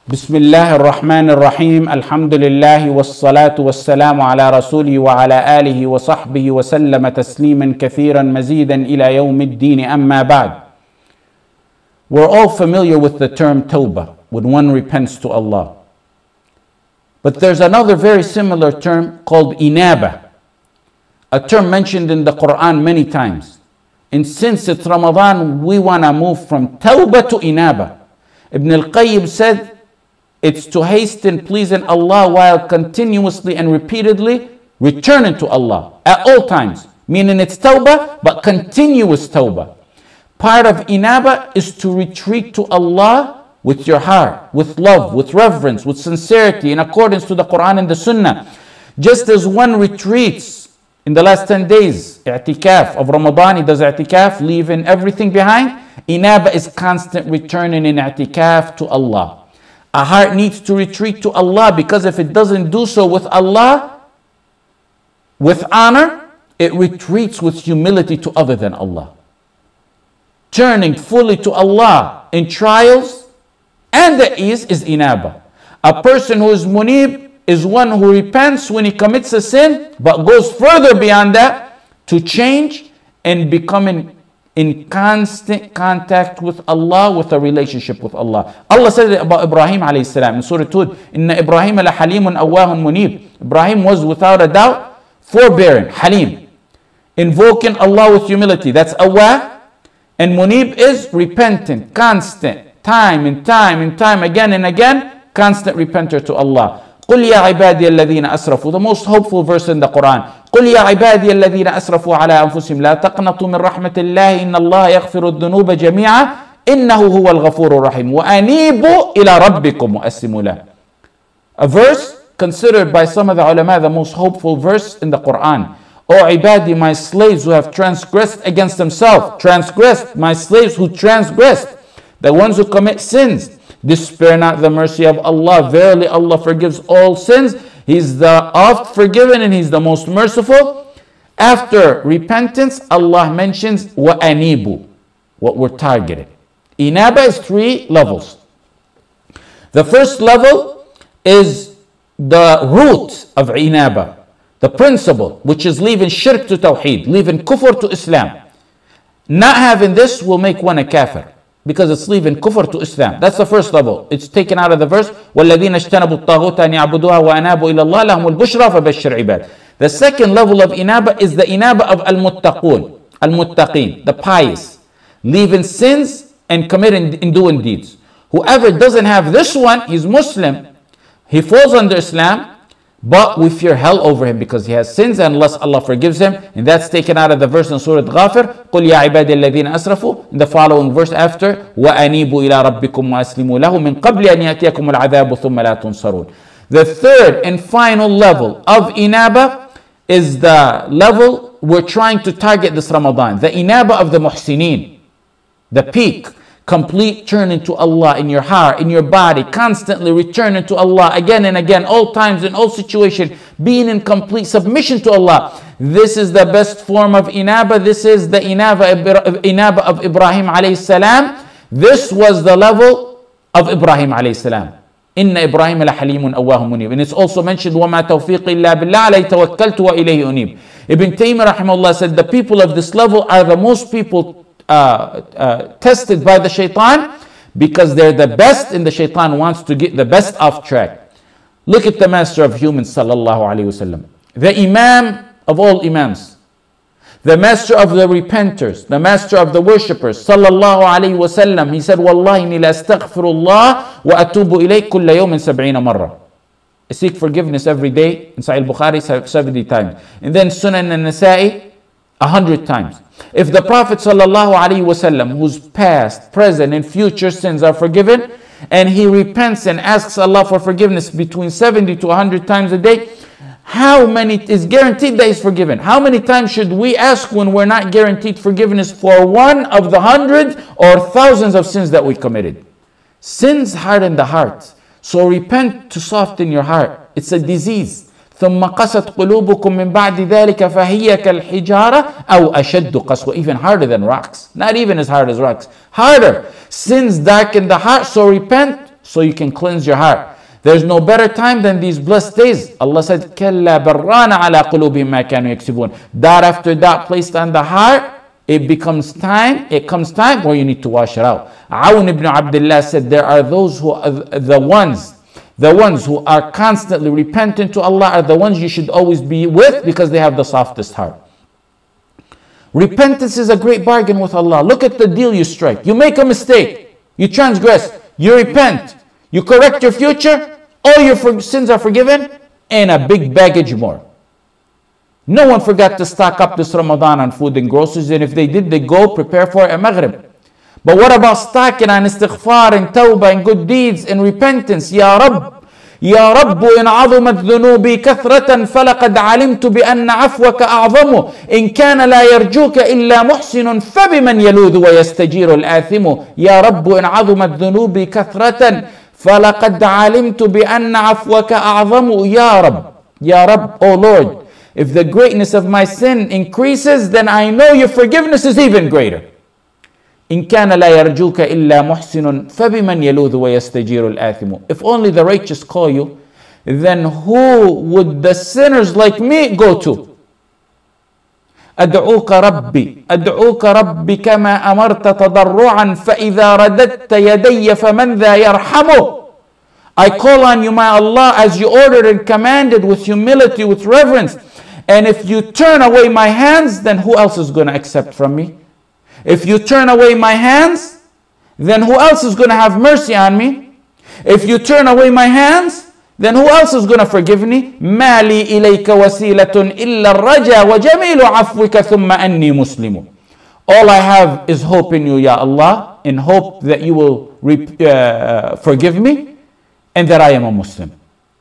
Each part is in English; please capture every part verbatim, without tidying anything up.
بسم الله الرحمن الرحيم الحمد لله والصلاة والسلام على رسوله وعلى آله وصحبه وسلم تسليما كثيرا مزيدا إلى يوم الدين أما بعد. We're all familiar with the term tawbah, when one repents to Allah. But there's another very similar term called inaba, a term mentioned in the Quran many times. And since it's Ramadan, we want to move from tawbah to inaba. Ibn al-Qayyim said, it's to hasten pleasing Allah while continuously and repeatedly returning to Allah at all times. Meaning it's tawbah, but continuous tawbah. Part of inaba is to retreat to Allah with your heart, with love, with reverence, with sincerity, in accordance to the Quran and the Sunnah. Just as one retreats in the last ten days, i'tikaf of Ramadan, he does i'tikaf, leaving everything behind. Inaba is constant returning in i'tikaf to Allah. A heart needs to retreat to Allah, because if it doesn't do so with Allah, with honor, it retreats with humility to other than Allah. Turning fully to Allah in trials and at ease is inaba. A person who is munib is one who repents when he commits a sin, but goes further beyond that to change and becoming in constant contact with Allah, with a relationship with Allah. Allah said it about Ibrahim alayhi salam in Surah Hud, Inna Ibrahim la halimun awahun munib. Ibrahim was without a doubt forbearing, halim, invoking Allah with humility. That's awah. And munib is repentant, constant, time and time and time again and again, constant repenter to Allah. قُلْ يَا عِبَادِيَ الَّذِينَ أَسْرَفُوا, the most hopeful verse in the Quran. قُلْ يَا عِبَادِيَ الَّذِينَ أَسْرَفُوا عَلَىٰ أَنفُسِهِمْ لَا تَقْنَطُوا مِنْ رَحْمَةِ اللَّهِ إِنَّ اللَّهَ يَغْفِرُ الذُّنُوبَ جَمِيعًا إِنَّهُ هُوَ الْغَفُورُ الرَّحِيمُ وَأَنِيبُوا إِلَىٰ رَبِّكُمْ وَأَسْلِمُوا لَهُ. A verse considered by some of the ulama the most hopeful verse in the Quran. O ibadi, my slaves who have transgressed against themselves, transgressed, my slaves who transgressed, the ones who commit sins, despair not the mercy of Allah. Verily Allah forgives all sins. He's the oft forgiven and He's the most merciful. After repentance, Allah mentions وَأَنِيبُ, what we're targeting. Inaba is three levels. The first level is the root of inaba, the principle, which is leaving shirk to tawheed, leaving kufr to Islam. Not having this will make one a kafir, because it's leaving kufr to Islam. That's the first level. It's taken out of the verse, وَالَّذِينَ اجْتَنَبُوا الطَّاغُوتَ أَنْ يَعْبُدُوهَا وَأَنَابُوا إِلَى اللَّهِ لَهُمُ الْبُشْرَى فَبَشِّرْ عِبَادِ. The second level of inaba is the inaba of al-muttaqun, al-muttaqin, the pious, leaving sins and committing and doing deeds. Whoever doesn't have this one, he's Muslim. He falls under Islam, but we fear hell over him because he has sins, unless Allah forgives him. And that's taken out of the verse in Surah Ghafir, قُلْ يَا عِبَادِي الَّذِينَ أَسْرَفُوا, in the following verse after, وَأَنِيبُوا إِلَىٰ رَبِّكُمْ وَأَسْلِمُوا لَهُ مِنْ قَبْلِ أَنْ يَأْتِيَكُمُ الْعَذَابُ ثُمَّ لَا تُنصَرُونَ. The third and final level of inaba is the level we're trying to target this Ramadan, the inaba of the muhsineen, the peak. Complete turning to Allah in your heart, in your body, constantly returning to Allah again and again, all times, in all situations, being in complete submission to Allah. This is the best form of inaba. This is the inaba, inaba of Ibrahim alayhi salam. This was the level of Ibrahim alayhi salam. Inna Ibrahim la halimun awahum munib. And it's also mentioned, وَمَا تَوْفِيقِ إِلَّا بِاللَّهِ عَلَيْهِ تَوَكَّلْتُ وَإِلَيْهِ أُنِيبُ. Ibn Taymiyyah rahimahullah said the people of this level are the most people Uh, uh, tested by the shaitan, because they're the best and the shaitan wants to get the best off track. Look at the master of humans, sallallahu alayhi wasallam, the imam of all imams, the master of the repenters, the master of the worshippers, sallallahu alayhi wasallam. He said, wallahi inni la astaghfirullah wa atubu ilayh kulla yawmin sab'ina marra. I seek forgiveness every day in Sahih Bukhari seventy times, and then Sunan an-Nasa'i a hundred times. If the Prophet sallallahu alaihi wasallam, whose past, present, and future sins are forgiven, and he repents and asks Allah for forgiveness between seventy to one hundred times a day, how many is guaranteed that he's forgiven? How many times should we ask when we're not guaranteed forgiveness for one of the hundreds or thousands of sins that we committed? Sins harden the heart. So repent to soften your heart. It's a disease. ثم قست قلوبكم من بعد ذلك فهي كالحجارة أو أشد قسوة. Even harder than rocks. Not even as hard as rocks. Harder. Sins darken the heart, so repent so you can cleanse your heart. There's no better time than these blessed days. Allah said, كَلَّا بَرَّانَ عَلَىٰ قُلُوبِهِمْ مَا كَانُوا يَكْسِبُونَ. Dot after dot placed on the heart, it becomes time, it comes time where you need to wash it out. Awn ibn Abdullah said, there are those who are the ones, the ones who are constantly repentant to Allah are the ones you should always be with because they have the softest heart. Repentance is a great bargain with Allah. Look at the deal you strike. You make a mistake, you transgress, you repent, you correct your future, all your for- sins are forgiven, and a big baggage more. No one forgot to stock up this Ramadan on food and groceries, and if they did, they go prepare for a Maghrib. But what about stocking on istighfar and tawbah and good deeds and repentance? Ya Rabb, يا رب إن عظمت ذنوبي كثرة فلقد علمت بأن عفوك أعظم إن كان لا يرجوك إلا محسن فبمن يلوذ ويستجير الآثم يا رب إن عظمت ذنوبي كثرة فلقد علمت بأن عفوك أعظم يا رب يا رب oh Lord, if the greatness of my sin increases, then I know your forgiveness is even greater. إن كان لا يرجوك إلا محسن فبمن يلوذ ويستجير الآثم. If only the righteous call you, then who would the sinners like me go to? أدعوك ربي أدعوك ربي كما أمرت تضرعا فإذا رددت يدي فمن ذا يرحمه. I call on you, my Allah, as you ordered and commanded, with humility, with reverence. And if you turn away my hands, then who else is going to accept from me? If you turn away my hands, then who else is going to have mercy on me? If you turn away my hands, then who else is going to forgive me? مَا لِي إِلَيْكَ وَسِيلَةٌ إِلَّا الرَّجَى وَجَمِيلُ عَفْوِكَ ثُمَّ أَنِّي مُسْلِمٌ. All I have is hope in you, Ya Allah, in hope that you will uh, forgive me and that I am a Muslim.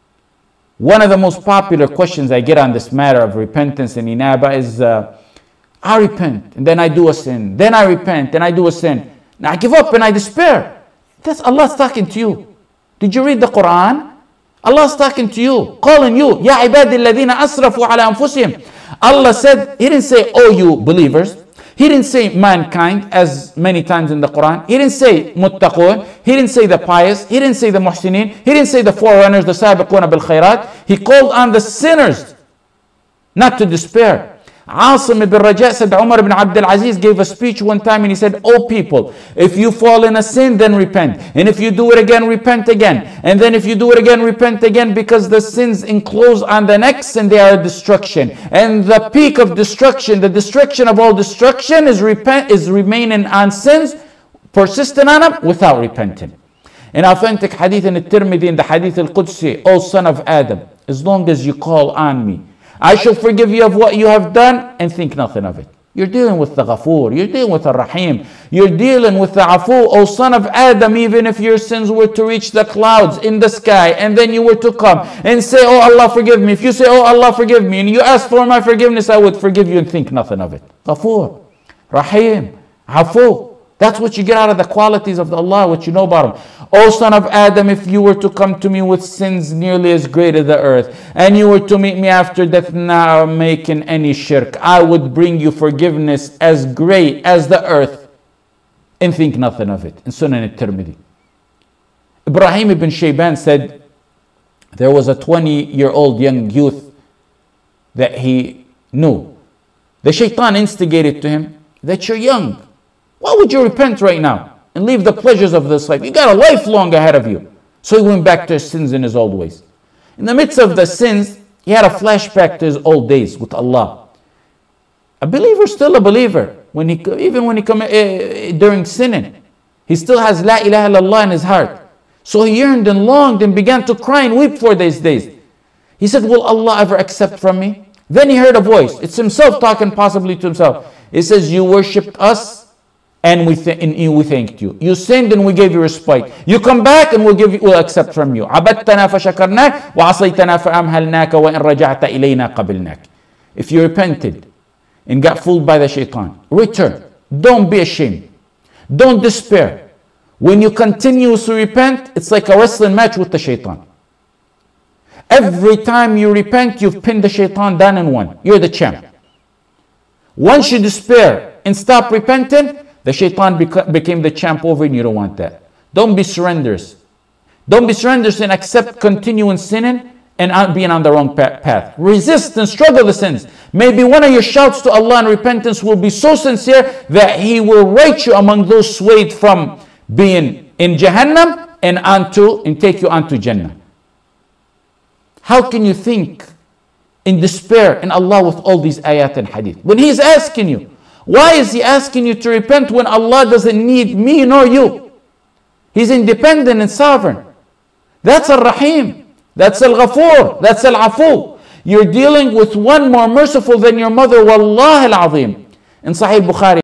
One of the most popular questions I get on this matter of repentance and inaba is, uh, I repent, and then I do a sin. Then I repent, and I do a sin. Now I give up and I despair. That's Allah's talking to you. Did you read the Quran? Allah's talking to you, calling you. Ya ibadi alladhina asrafu ala anfusihim. Allah said, He didn't say, oh you believers. He didn't say mankind as many times in the Quran. He didn't say muttaqun. He didn't say the pious. He didn't say the muhsinin. He didn't say the forerunners, the sabiquna bil khairat. He called on the sinners not to despair. Asim ibn Raja said Umar ibn Abdul Aziz gave a speech one time and he said, oh people, if you fall in a sin, then repent. And if you do it again, repent again. And then if you do it again, repent again, because the sins enclose on the next and they are destruction. And the peak of destruction, the destruction of all destruction is repent is remaining on sins, persistent on them without repenting. In authentic hadith in al-Tirmidhi, in the hadith al-Qudsi, O son of Adam, as long as you call on me, I shall forgive you of what you have done and think nothing of it. You're dealing with the Ghafoor. You're dealing with the Rahim. You're dealing with the Afu. O son of Adam, even if your sins were to reach the clouds in the sky and then you were to come and say, oh Allah forgive me. If you say, oh Allah forgive me, and you ask for my forgiveness, I would forgive you and think nothing of it. Ghafoor, Rahim, Afu. That's what you get out of the qualities of Allah, what you know about Him. O son of Adam, if you were to come to me with sins nearly as great as the earth, and you were to meet me after death not making any shirk, I would bring you forgiveness as great as the earth and think nothing of it. In Sunan al-Tirmidhi. Ibrahim ibn Shayban said there was a twenty-year-old young youth that he knew. The shaitan instigated to him that you're young. Why would you repent right now and leave the pleasures of this life? You got a life long ahead of you. So he went back to his sins and his old ways. In the midst of the sins, he had a flashback to his old days with Allah. A believer is still a believer. When he, even when he come uh, during sinning, he still has La ilaha illallah in his heart. So he yearned and longed and began to cry and weep for these days. He said, will Allah ever accept from me? Then he heard a voice. It's himself talking possibly to himself. It says, you worshipped us and we, th- and we thanked you. You sinned and we gave you respite. You come back and we'll give you, we'll accept from you. عبدتنا فشكرناك وعصيتنا فأمهلناك وإن رجعت إلينا قبلناك. If you repented and got fooled by the shaitan, return. Don't be ashamed. Don't despair. When you continuously repent, it's like a wrestling match with the shaitan. Every time you repent, you've pinned the shaitan down and won. You're the champ. Once you despair and stop repenting, the shaitan beca- became the champ over and you don't want that. Don't be surrenderers. Don't be surrendered to sin, accept continuing sinning and being on the wrong path. Resist and struggle the sins. Maybe one of your shouts to Allah and repentance will be so sincere that He will write you among those swayed from being in Jahannam and onto and take you onto Jannah. How can you think in despair in Allah with all these ayat and hadith? When He's asking you, why is He asking you to repent when Allah doesn't need me nor you? He's independent and sovereign. That's Ar-Rahim. That's Al-Ghafur. That's Al-Afu. You're dealing with one more merciful than your mother. Wallahi al-Azim. In Sahih Bukhari.